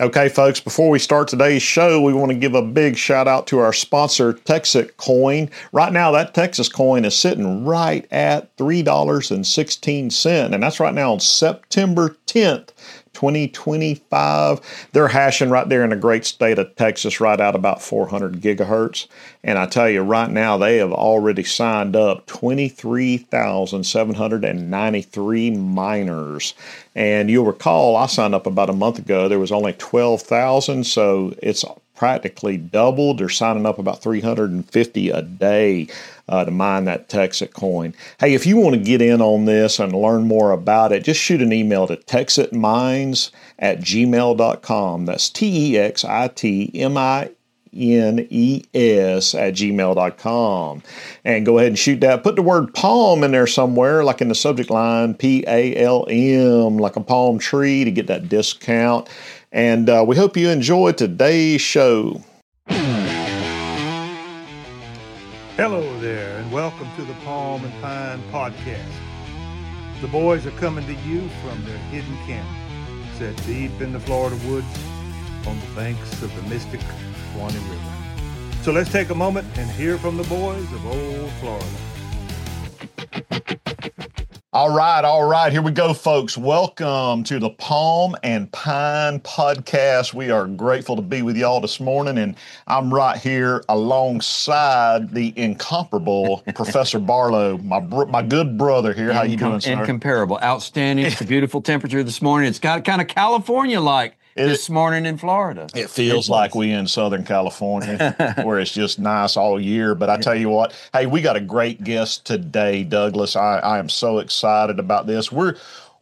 Okay, folks, before we start today's show, we want to give a big shout out to our sponsor, Texas Coin. Right now, that Texas Coin is sitting right at $3.16, and that's right now on September 10th. 2025. They're hashing right there in the great state of Texas, right out about 400 gigahertz. And I tell you, right now, they have already signed up 23,793 miners. And you'll recall, I signed up about a month ago. There was only 12,000, so it's practically doubled. They're signing up about 350 a day to mine that Texas Coin. Hey, if you want to get in on this and learn more about it, just shoot an email to texitmines@gmail.com. That's TEXITMINES@gmail.com. And go ahead and shoot that. Put the word palm in there somewhere, like in the subject line, PALM, like a palm tree, to get that discount. And we hope you enjoy today's show. Hello there, and welcome to the Palm and Pine Podcast. The boys are coming to you from their hidden camp, set deep in the Florida woods on the banks of the mystic Suwannee River. So let's take a moment and hear from the boys of old Florida. All right. Here we go, folks. Welcome to the Palm and Pine Podcast. We are grateful to be with y'all this morning, and I'm right here alongside the incomparable Professor Barlow, my good brother here. How you doing, sir? Incomparable. Outstanding. It's a beautiful temperature this morning. It's got kind of California-like this morning in Florida. It feels like we in Southern California where it's just nice all year. But I tell you what, hey, we got a great guest today, Douglas. I am so excited about this. We're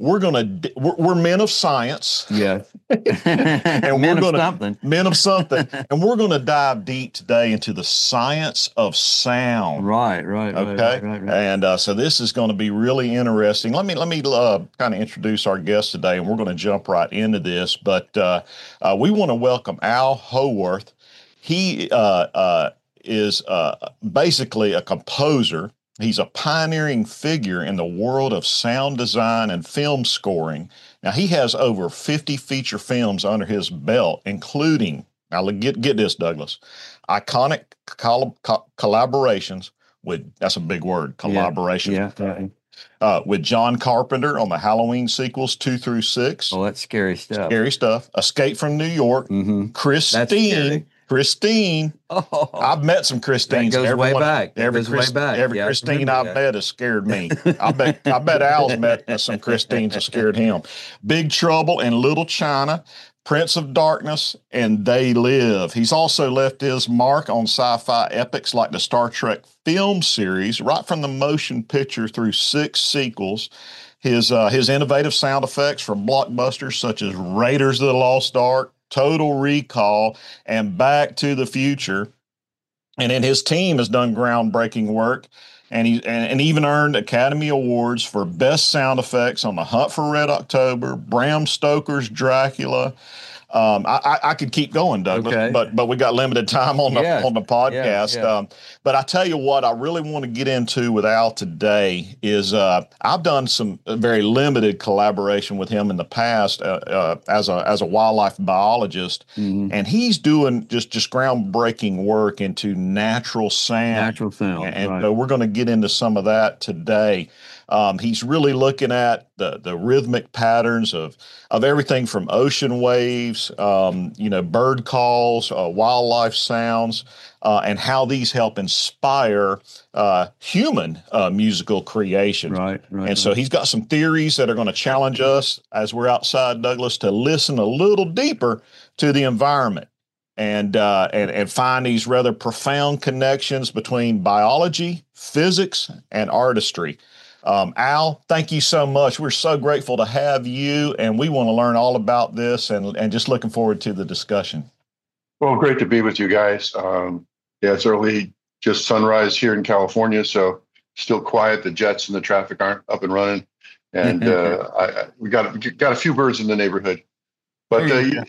men of science. Yeah. And men of something. And we're going to dive deep today into the science of sound. Right. Okay. Right. And so this is going to be really interesting. Let me kind of introduce our guest today, and we're going to jump right into this. But we want to welcome Al Howarth. He is basically a composer. He's a pioneering figure in the world of sound design and film scoring. Now, he has over 50 feature films under his belt, including, now get this, Douglas, iconic collaborations with, that's a big word, collaborations. With John Carpenter on the Halloween sequels 2 through 6. Oh, that's scary stuff. Escape from New York. Mm-hmm. Christine. Oh, I've met some Christines. That goes way back. Every Christine I've met has scared me. I bet Al's met some Christines that scared him. Big Trouble in Little China, Prince of Darkness, and They Live. He's also left his mark on sci-fi epics like the Star Trek film series, right from the motion picture through 6 sequels. His innovative sound effects for blockbusters such as Raiders of the Lost Ark, Total Recall, and Back to the Future. And then his team has done groundbreaking work, and he even earned Academy Awards for Best Sound Effects on The Hunt for Red October, Bram Stoker's Dracula. I could keep going, Douglas, okay. but we got limited time on the podcast. Yeah. But I tell you what, I really want to get into with Al today is I've done some very limited collaboration with him in the past as a wildlife biologist, and he's doing just groundbreaking work into natural sound. And right. So we're going to get into some of that today. He's really looking at the rhythmic patterns of everything from ocean waves, bird calls, wildlife sounds, and how these help inspire human musical creation. Right. And so he's got some theories that are going to challenge us as we're outside, Douglas, to listen a little deeper to the environment and find these rather profound connections between biology, physics, and artistry. Al, thank you so much. We're so grateful to have you, and we want to learn all about this and just looking forward to the discussion. Well, great to be with you guys. It's early, just sunrise here in California, so still quiet. The jets and the traffic aren't up and running, and we got a few birds in the neighborhood. But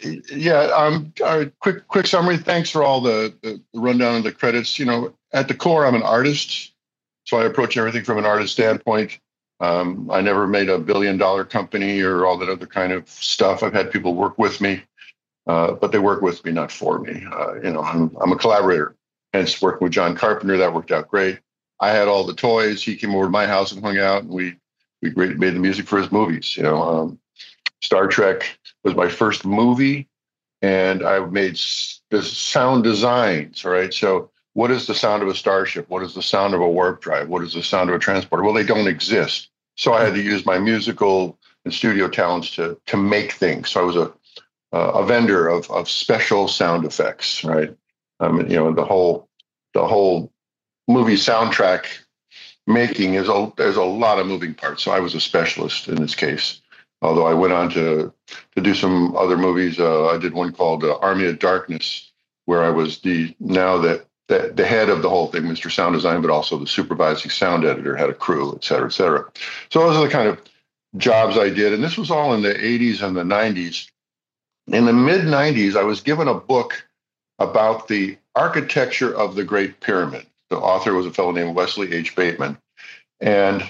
quick summary. Thanks for all the rundown of the credits. At the core, I'm an artist. So I approach everything from an artist standpoint. I never made a $1 billion company or all that other kind of stuff. I've had people work with me. but they work with me, not for me. I'm a collaborator. Hence, working with John Carpenter, that worked out great. I had all the toys. He came over to my house and hung out, and we made the music for his movies. Star Trek was my first movie, and I made the sound designs. All right, so what is the sound of a starship? What is the sound of a warp drive? What is the sound of a transporter? Well, they don't exist. So I had to use my musical and studio talents to make things. So I was a vendor of special sound effects, right? The whole movie soundtrack making there's a lot of moving parts. So I was a specialist in this case. Although I went on to do some other movies. I did one called Army of Darkness, where I was the head of the whole thing, Mr. Sound Design, but also the supervising sound editor, had a crew, et cetera, et cetera. So those are the kind of jobs I did. And this was all in the 80s and the 90s. In the mid-90s, I was given a book about the architecture of the Great Pyramid. The author was a fellow named Wesley H. Bateman. And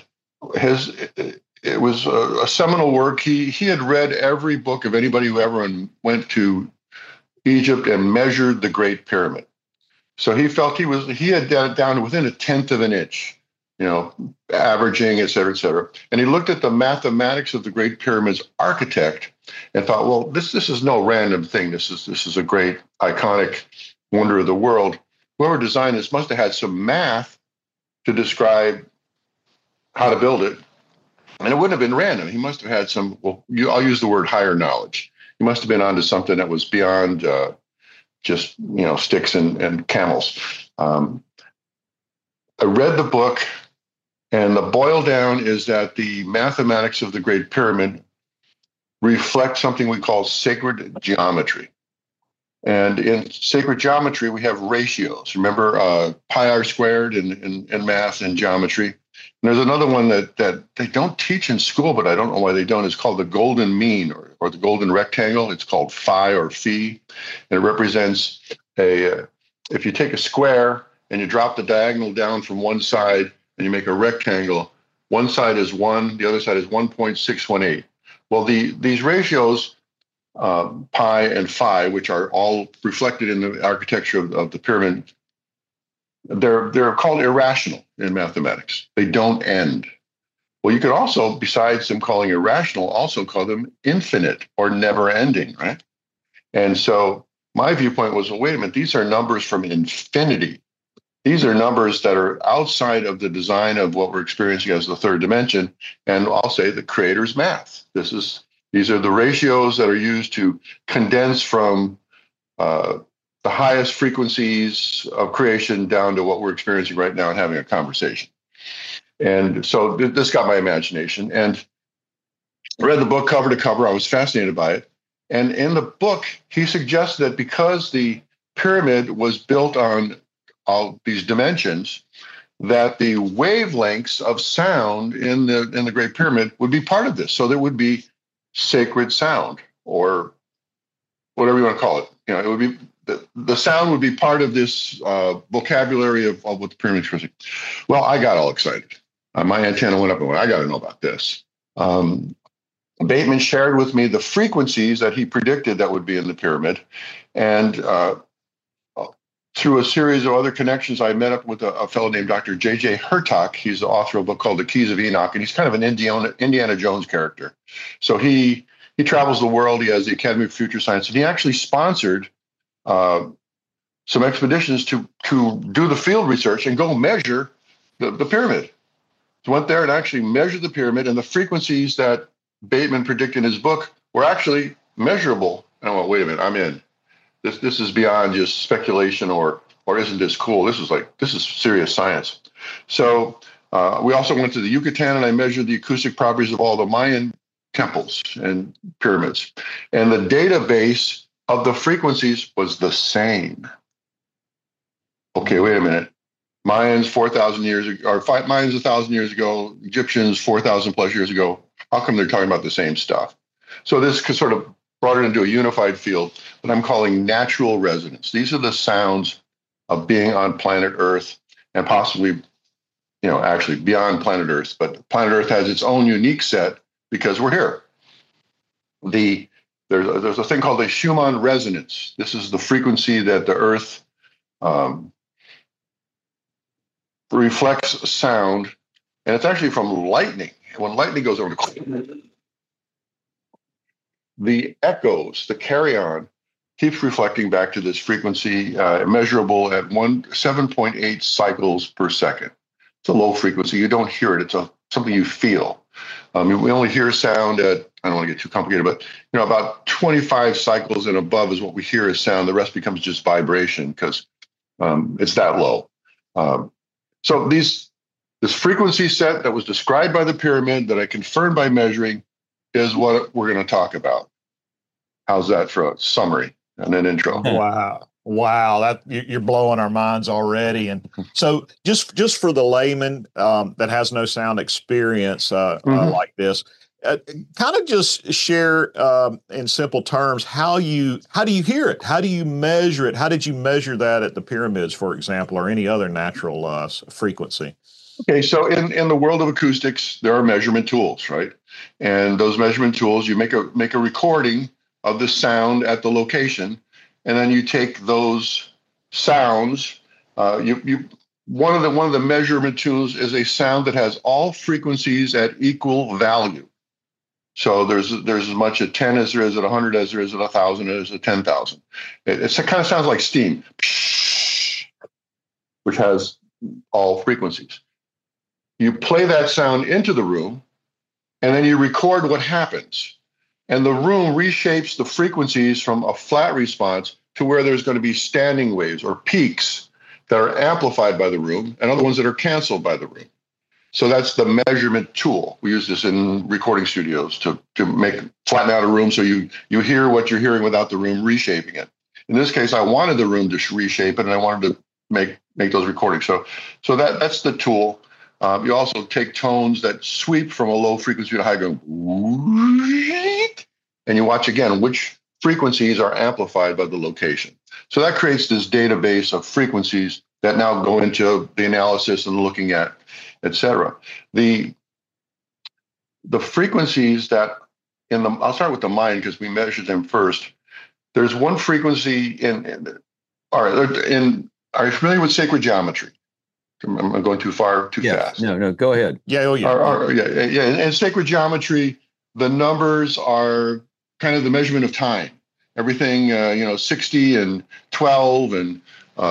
it was a seminal work. He had read every book of anybody who ever went to Egypt and measured the Great Pyramid. So he felt he had done it down to within 1/10 of an inch, averaging, et cetera, et cetera. And he looked at the mathematics of the Great Pyramid's architect and thought, well, this is no random thing. This is a great iconic wonder of the world. Whoever designed this must have had some math to describe how to build it. And it wouldn't have been random. He must have had some, I'll use the word higher knowledge. He must have been onto something that was beyond just, sticks and camels. I read the book, and the boil down is that the mathematics of the Great Pyramid reflect something we call sacred geometry. And in sacred geometry, we have ratios. Remember pi r squared in math and geometry? And there's another one that they don't teach in school, but I don't know why they don't. It's called the golden mean or the golden rectangle. It's called phi or phi. And it represents if you take a square and you drop the diagonal down from one side and you make a rectangle, one side is 1, the other side is 1.618. Well, these ratios, pi and phi, which are all reflected in the architecture of the pyramid, they're called irrational in mathematics. They don't end. Well, you could also, besides them calling irrational, also call them infinite or never ending, right? And so my viewpoint was, well, wait a minute, these are numbers from infinity. These are numbers that are outside of the design of what we're experiencing as the third dimension. And I'll say the creator's math. These are the ratios that are used to condense from the highest frequencies of creation down to what we're experiencing right now and having a conversation. And so this got my imagination. And I read the book cover to cover. I was fascinated by it. And in the book, he suggests that because the pyramid was built on all these dimensions, that the wavelengths of sound in the Great Pyramid would be part of this. So there would be sacred sound, or whatever you want to call it. It would be the sound would be part of this vocabulary of what the pyramid is. Well, I got all excited. My antenna went up and went, I got to know about this. Bateman shared with me the frequencies that he predicted that would be in the pyramid. And through a series of other connections, I met up with a fellow named Dr. J.J. Hurtak. He's the author of a book called The Keys of Enoch, and he's kind of an Indiana Jones character. So he travels the world. He has the Academy of Future Science, and he actually sponsored some expeditions to do the field research and go measure the pyramid. So went there and actually measured the pyramid, and the frequencies that Bateman predicted in his book were actually measurable. And I went, wait a minute, I'm in. This is beyond just speculation or isn't this cool? This is serious science. So we also went to the Yucatan, and I measured the acoustic properties of all the Mayan temples and pyramids. And the database of the frequencies was the same. Okay, wait a minute. Mayans 4,000 years ago, or Mayans 1,000 years ago, Egyptians 4,000 plus years ago. How come they're talking about the same stuff? So this sort of brought it into a unified field that I'm calling natural resonance. These are the sounds of being on planet Earth, and possibly, actually beyond planet Earth. But planet Earth has its own unique set because we're here. The there's a thing called a Schumann resonance. This is the frequency that the Earth reflects sound, and it's actually from lightning. When lightning goes over, the echoes, the carry-on, keeps reflecting back to this frequency, measurable at 7.8 cycles per second. It's a low frequency. You don't hear it. It's something you feel. We only hear sound at, I don't want to get too complicated, but about 25 cycles and above is what we hear as sound. The rest becomes just vibration because it's that low. So this frequency set that was described by the pyramid that I confirmed by measuring is what we're going to talk about. How's that for a summary and an intro? Wow, that you're blowing our minds already. And so just for the layman that has no sound experience like this, kind of just share in simple terms how do you hear it? How do you measure it? How did you measure that at the pyramids, for example, or any other natural frequency? Okay, so in the world of acoustics, there are measurement tools, right? And those measurement tools, you make a recording of the sound at the location, and then you take those sounds. One of the measurement tools is a sound that has all frequencies at equal value. So there's as much at 10 as there is at 100, as there is at 1,000, as at 10,000. It kind of sounds like steam, which has all frequencies. You play that sound into the room, and then you record what happens. And the room reshapes the frequencies from a flat response to where there's going to be standing waves or peaks that are amplified by the room and other ones that are canceled by the room. So that's the measurement tool. We use this in recording studios to flatten out a room so you hear what you're hearing without the room reshaping it. In this case, I wanted the room to reshape it, and I wanted to make those recordings. So that's the tool. You also take tones that sweep from a low frequency to high, going, and you watch again which frequencies are amplified by the location. So that creates this database of frequencies that now go into the analysis and looking at, et cetera. The frequencies that I'll start with the mind because we measured them first. There's one frequency are you familiar with sacred geometry? I'm going too fast. No, go ahead. Yeah. Yeah. In sacred geometry, the numbers are kind of the measurement of time. Everything, 60 and 12 and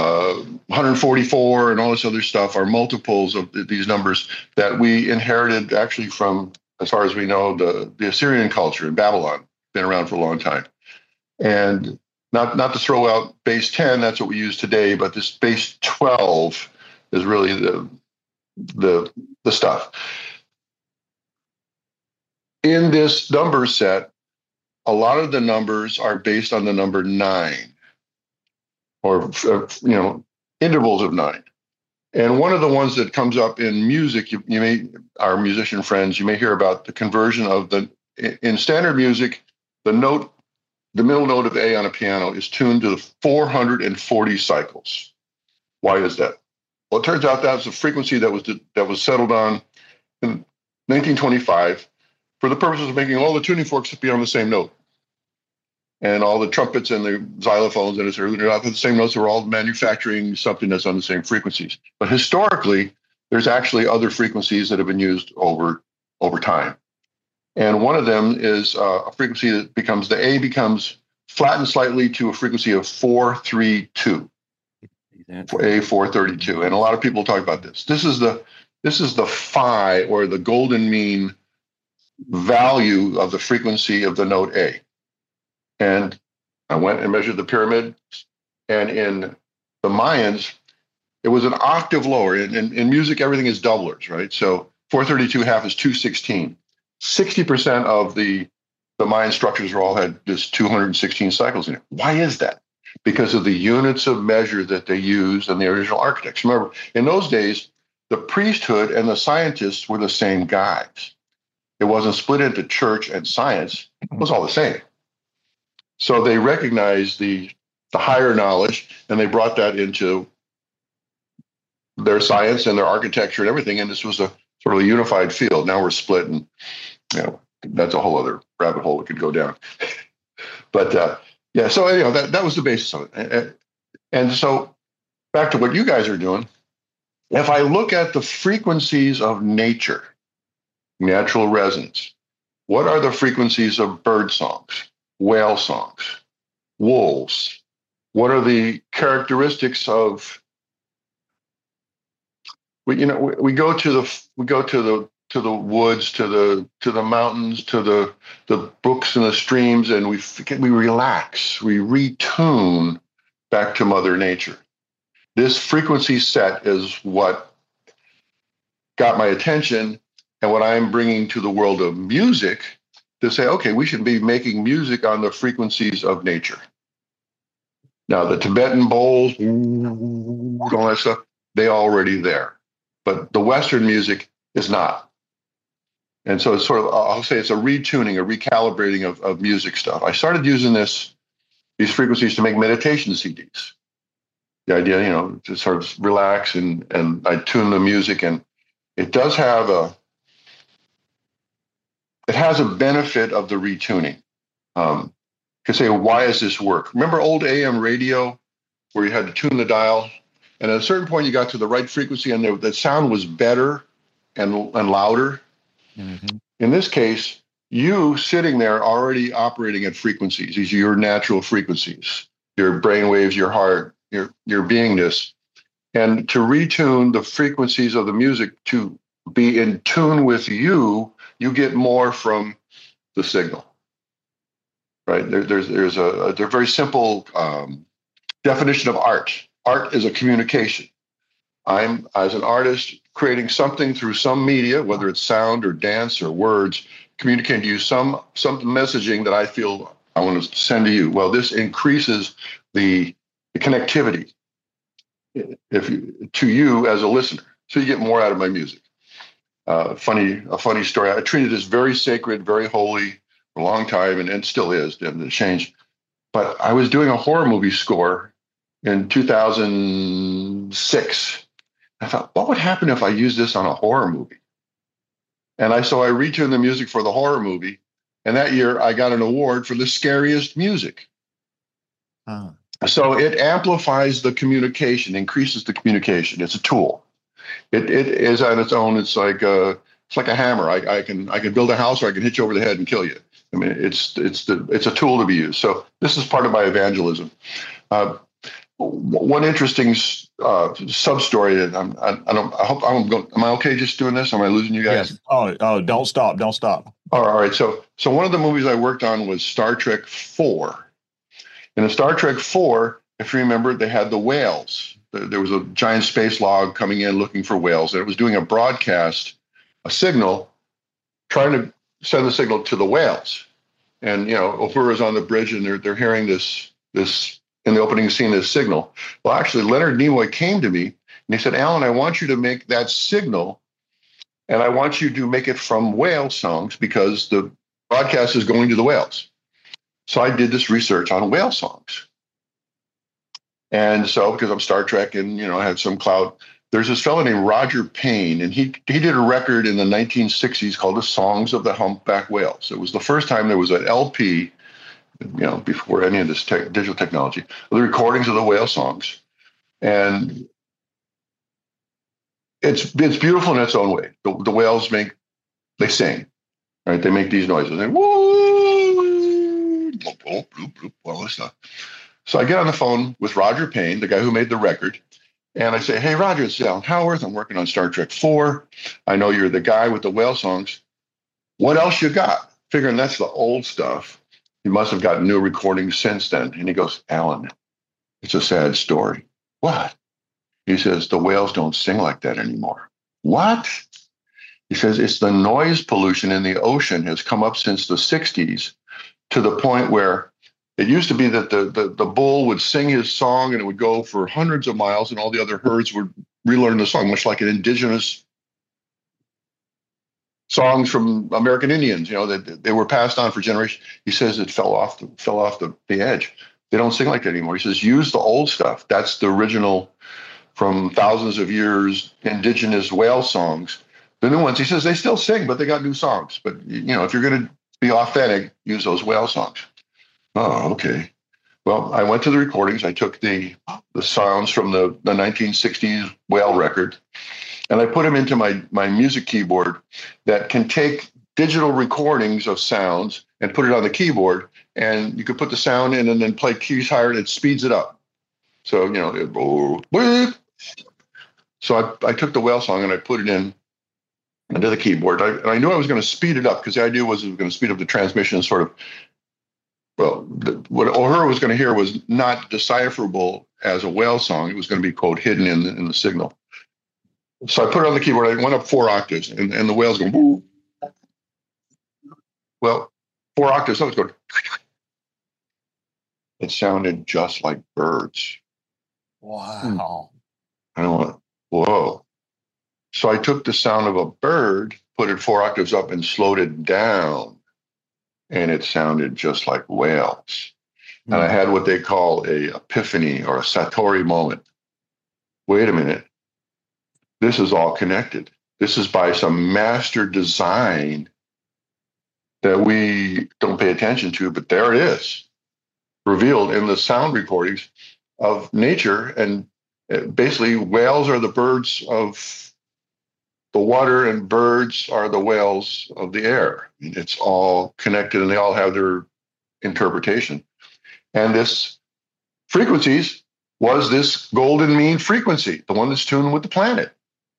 144 and all this other stuff are multiples of these numbers that we inherited actually from, as far as we know, the Assyrian culture in Babylon. Been around for a long time. And not to throw out base 10, that's what we use today, but this base 12 is really the stuff. In this number set, a lot of the numbers are based on the number 9, or intervals of 9. And one of the ones that comes up in music, you may, our musician friends, you may hear about the conversion of in standard music, the middle note of A on a piano is tuned to 440 cycles. Why is that? Well, it turns out that's a frequency that was settled on in 1925 for the purposes of making all the tuning forks be on the same note. And all the trumpets and the xylophones and they're not the same notes. They're all manufacturing something that's on the same frequencies. But historically, there's actually other frequencies that have been used over time. And one of them is a frequency that the A becomes flattened slightly to a frequency of 432. A432, and a lot of people talk about this. This is the phi, or the golden mean value of the frequency of the note A. And I went and measured the pyramid, and in the Mayans, it was an octave lower. In music, everything is doublers, right? So 432 half is 216. 60% of the Mayan structures all had just 216 cycles in it. Why is that? Because of the units of measure that they used in the original architects. Remember, in those days, the priesthood and the scientists were the same guys. It wasn't split into church and science. It was all the same. So they recognized the higher knowledge, and they brought that into their science and their architecture and everything. And this was a sort of a unified field. Now we're split, and that's a whole other rabbit hole that could go down. But yeah, so anyhow, that was the basis of it. And so back to what you guys are doing. If I look at the frequencies of nature, natural resonance, what are the frequencies of bird songs, whale songs, wolves? What are the characteristics of? We go to the woods, to the mountains, to the brooks and the streams, and we relax, we retune back to Mother Nature. This frequency set is what got my attention, and what I'm bringing to the world of music to say, okay, we should be making music on the frequencies of nature. Now, the Tibetan bowls, all that stuff, they're already there. But the Western music is not. And so it's sort of, I'll say it's a retuning, a recalibrating of music stuff. I started using these frequencies to make meditation CDs. The idea, to sort of relax and I tune the music, and it does have it has a benefit of the retuning. Could say, why does this work? Remember old AM radio where you had to tune the dial, and at a certain point you got to the right frequency and the sound was better and louder? Mm-hmm. In this case, you sitting there already operating at frequencies. These are your natural frequencies, your brain waves, your heart, your beingness. And to retune the frequencies of the music to be in tune with you get more from the signal. Right? There's a very simple definition of art. Art is a communication. I'm, as an artist, creating something through some media, whether it's sound or dance or words, communicating to you some messaging that I feel I want to send to you. Well, this increases the connectivity to you as a listener, so you get more out of my music. A funny story. I treated this very sacred, very holy for a long time, and still is. Didn't change. But I was doing a horror movie score in 2006. I thought, what would happen if I used this on a horror movie? And so I retuned the music for the horror movie, and that year I got an award for the scariest music. So it amplifies the communication, increases the communication. It's a tool. It is on its own. It's like a hammer. I can build a house, or I can hit you over the head and kill you. I mean, it's a tool to be used. So this is part of my evangelism. One interesting sub story. Am I okay just doing this? Am I losing you guys? Yes. Oh, don't stop. All right. So one of the movies I worked on was Star Trek IV. In Star Trek IV, if you remember, they had the whales. There was a giant space log coming in looking for whales, and it was doing a broadcast, a signal, trying to send the signal to the whales. And Uhura's on the bridge, and they're hearing this in the opening scene, this signal. Well, actually, Leonard Nimoy came to me and he said, "Alan, I want you to make that signal, and I want you to make it from whale songs because the broadcast is going to the whales." So I did this research on whale songs. And so, because I'm Star Trek and, I had some clout, there's this fellow named Roger Payne, and he did a record in the 1960s called The Songs of the Humpback Whales. It was the first time there was an LP, before any of this digital technology, the recordings of the whale songs. And it's beautiful in its own way. The whales they sing, right? They make these noises. They woo, bloop, bloop, bloop, all this stuff. So I get on the phone with Roger Payne, the guy who made the record, and I say, "Hey, Roger, it's Alan Howarth. I'm working on Star Trek IV. I know you're the guy with the whale songs. What else you got?" Figuring that's the old stuff. He must have gotten new recordings since then. And he goes, "Alan, it's a sad story." "What?" He says, "The whales don't sing like that anymore." "What?" He says, "It's the noise pollution in the ocean has come up since the 60s to the point where it used to be that the bull would sing his song and it would go for hundreds of miles and all the other herds would relearn the song, much like an indigenous songs from American Indians, that they were passed on for generations." He says it fell off the edge. They don't sing like that anymore. He says, "Use the old stuff. That's the original from thousands of years indigenous whale songs. The new ones," he says, "they still sing, but they got new songs. But, if you're going to be authentic, use those whale songs." Oh, okay. Well, I went to the recordings. I took the sounds from the 1960s whale record, and I put them into my music keyboard that can take digital recordings of sounds and put it on the keyboard. And you could put the sound in and then play keys higher, and it speeds it up. So, so I took the whale song and I put it in into the keyboard. I knew I was going to speed it up because the idea was it was going to speed up the transmission, sort of. Well, what O'Hara was going to hear was not decipherable as a whale song. It was going to be, quote, hidden in the signal. So I put it on the keyboard. I went up 4 octaves, and the whale's going, woo. Well, 4 octaves, I was going, it sounded just like birds. Wow. I went, whoa. So I took the sound of a bird, put it 4 octaves up, and slowed it down. And it sounded just like whales. And I had what they call a epiphany or a Satori moment. Wait a minute. This is all connected. This is by some master design that we don't pay attention to, but there it is, revealed in the sound recordings of nature. And basically, whales are the birds of the water and birds are the whales of the air. It's all connected and they all have their interpretation. And this frequencies was this golden mean frequency, the one that's tuned with the planet.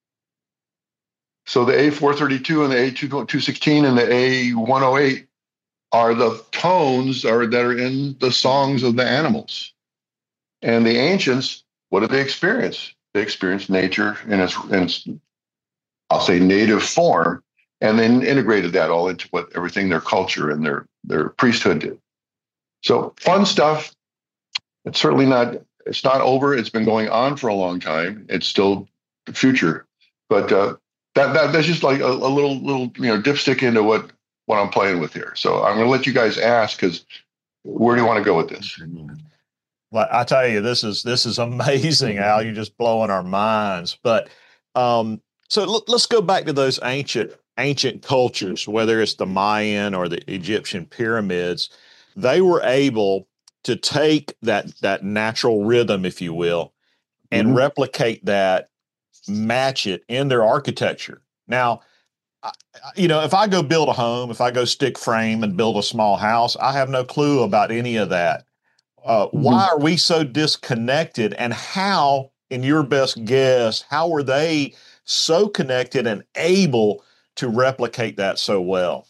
So the A432 and the A216 and the A108 are the tones that are in the songs of the animals. And the ancients, what did they experience? They experienced nature in its I'll say native form, and then integrated that all into everything their culture and their priesthood did. So fun stuff. It's certainly it's not over. It's been going on for a long time. It's still the future. But that's just like a little dipstick into what I'm playing with here. So I'm going to let you guys ask, because where do you want to go with this? Well, I tell you, this is amazing, Al. You're just blowing our minds. But so let's go back to those ancient cultures, whether it's the Mayan or the Egyptian pyramids. They were able to take that natural rhythm, if you will, and replicate that, match it in their architecture. Now, if I go build a home, if I go stick frame and build a small house, I have no clue about any of that. Why are we so disconnected? And how, in your best guess, how were they so connected and able to replicate that so well?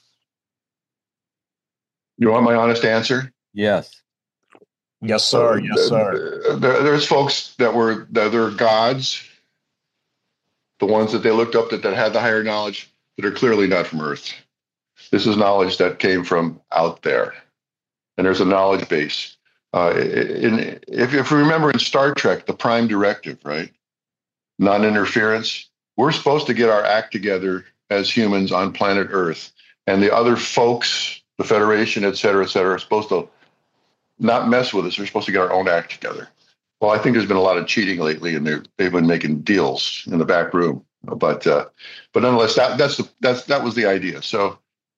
You want my honest answer? Yes. Yes, sir. Yes, sir. There's folks that they're gods, the ones that they looked up that had the higher knowledge, that are clearly not from Earth. This is knowledge that came from out there. And there's a knowledge base. If you remember in Star Trek, the Prime Directive, right? Non-interference. We're supposed to get our act together as humans on planet Earth. And the other folks, the Federation, et cetera, are supposed to not mess with us. They're supposed to get our own act together. Well, I think there's been a lot of cheating lately, and they've been making deals in the back room. But nonetheless, that was the idea. So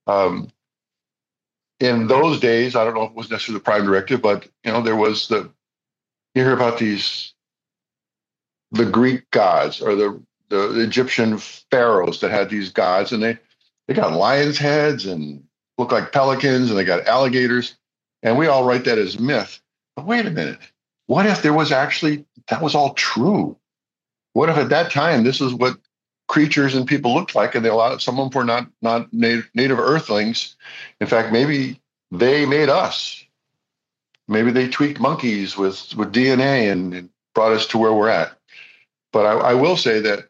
in those days, I don't know if it was necessarily the Prime Directive, but there was you hear about the Greek gods or the Egyptian pharaohs that had these gods, and they got lions' heads and look like pelicans, and they got alligators, and we all write that as myth. But wait a minute, what if there was actually that was all true? What if at that time this is what creatures and people looked like, and some of them were not native Earthlings. In fact, maybe they made us. Maybe they tweaked monkeys with DNA and brought us to where we're at. But I will say that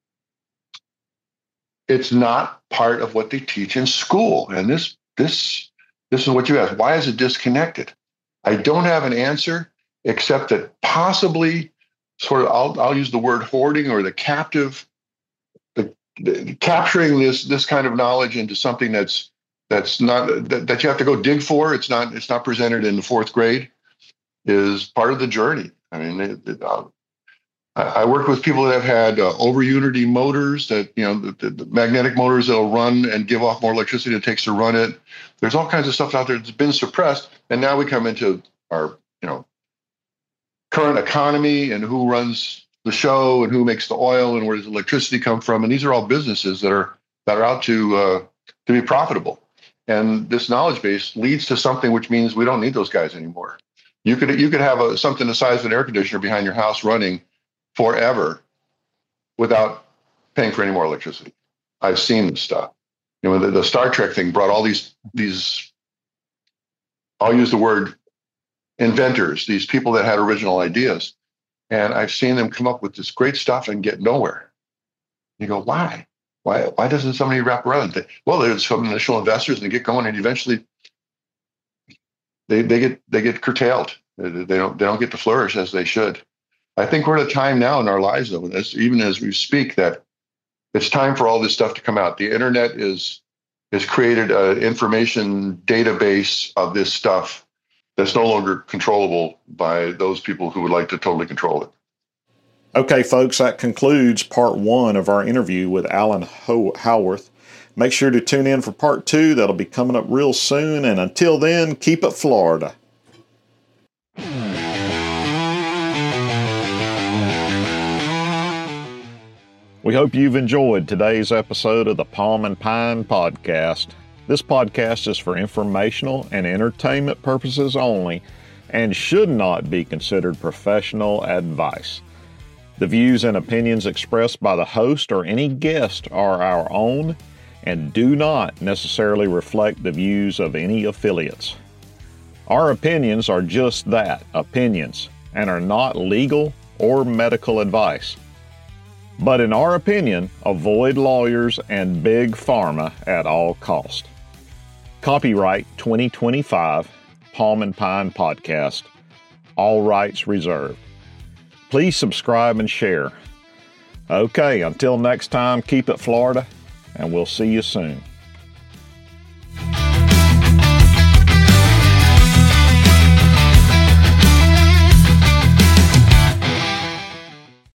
it's not part of what they teach in school. And this is what you ask. Why is it disconnected? I don't have an answer, except that possibly sort of I'll use the word hoarding or the captive. Capturing this kind of knowledge into something that's not that you have to go dig for. It's not presented in the fourth grade. Is part of the journey. I mean, I work with people that have had over unity motors that, the magnetic motors that'll run and give off more electricity than it takes to run it. There's all kinds of stuff out there that's been suppressed. And now we come into our, current economy and who runs the show and who makes the oil and where does electricity come from. And these are all businesses that are out to be profitable. And this knowledge base leads to something which means we don't need those guys anymore. You could have something the size of an air conditioner behind your house running forever without paying for any more electricity. I've seen this stuff. The Star Trek thing brought all these, I'll use the word inventors, these people that had original ideas. And I've seen them come up with this great stuff and get nowhere. You go, why? Why doesn't somebody wrap around it? Well, there's some initial investors and they get going and eventually they get curtailed. They don't get to flourish as they should. I think we're at a time now in our lives, though, even as we speak, that it's time for all this stuff to come out. The internet has created an information database of this stuff that's no longer controllable by those people who would like to totally control it. Okay, folks, that concludes part 1 of our interview with Alan Howarth. Make sure to tune in for part 2. That'll be coming up real soon. And until then, keep it Florida. We hope you've enjoyed today's episode of the Palm and Pine Podcast. This podcast is for informational and entertainment purposes only and should not be considered professional advice. The views and opinions expressed by the host or any guest are our own and do not necessarily reflect the views of any affiliates. Our opinions are just that, opinions, and are not legal or medical advice. But in our opinion, avoid lawyers and big pharma at all cost. Copyright 2025, Palm and Pine Podcast. All rights reserved. Please subscribe and share. Okay, until next time, keep it Florida, and we'll see you soon.